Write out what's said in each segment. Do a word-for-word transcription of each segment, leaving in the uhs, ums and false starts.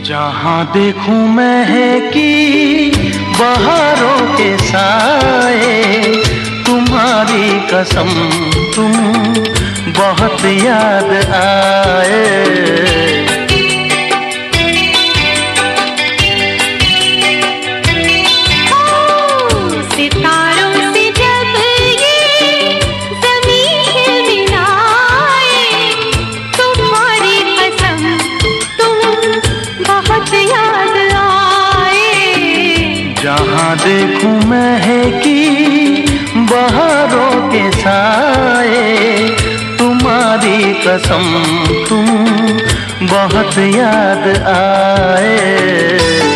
जहाँ देखूं मैं है कि बहारों के साए, तुम्हारी कसम तुम बहुत याद आए। जहाँ देखूं मैं है कि बहारों के साए, तुम्हारी कसम तुम बहुत याद आए।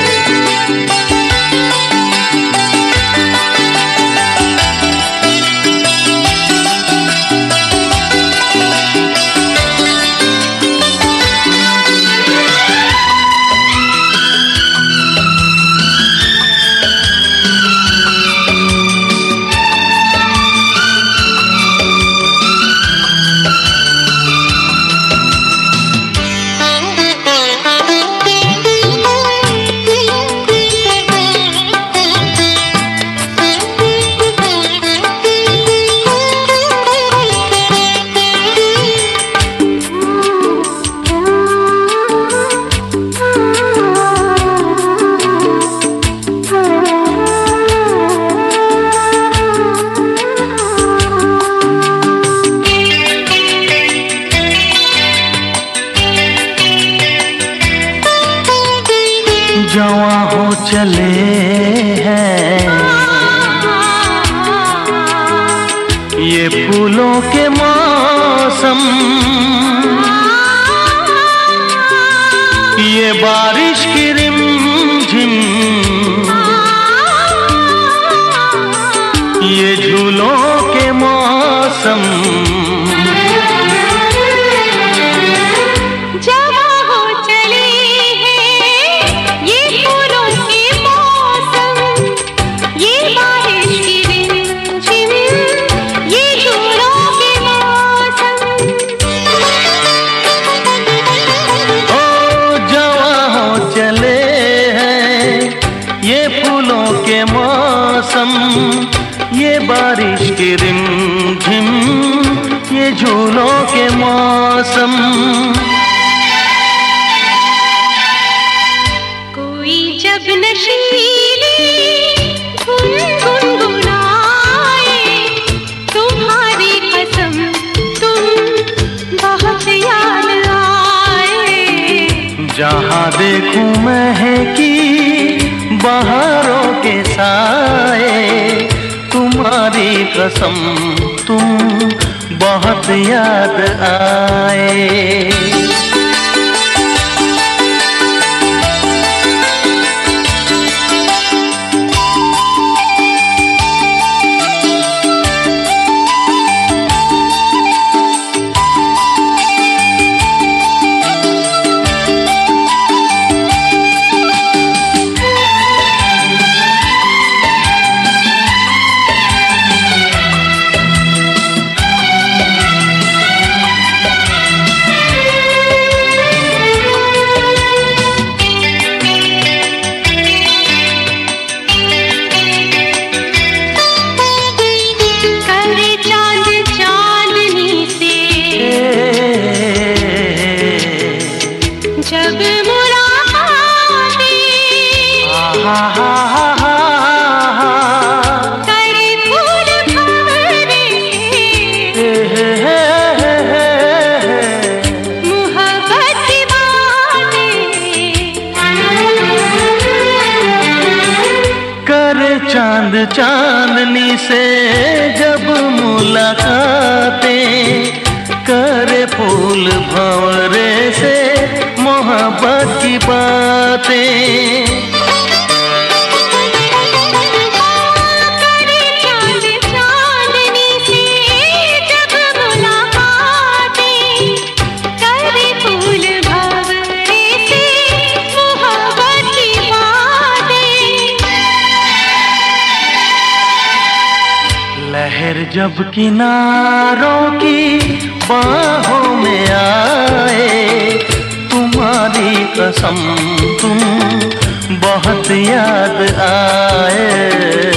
जवां हो चले हैं ये फूलों के मौसम, ये बारिश की रिमझिम, ये झूलों के मौसम। ये बारिश की रिमझिम, ये झूलों के मौसम। कोई जब नशीली धुन गुनगुनाए, तुम्हारी कसम तुम बहुत याद आए। जहाँ देखूं मैं है कि बहारों के साए, तुम्हारी कसम तुम बहुत याद आए। जब मुलाकातें करे फूल भंवरे मोहब्बत की बातें करे चांद चांदनी से जब मुलाकातें करे फूल भंवरे से मोहब्बत की बातें। करे चांद चांदनी से जब मुलाकातें करे फूल भंवरे से मोहब्बत की बातें। लहर जब किनारों की बाहों में आए, तुम्हारी तुम्हारी कसम तुम बहुत याद आए।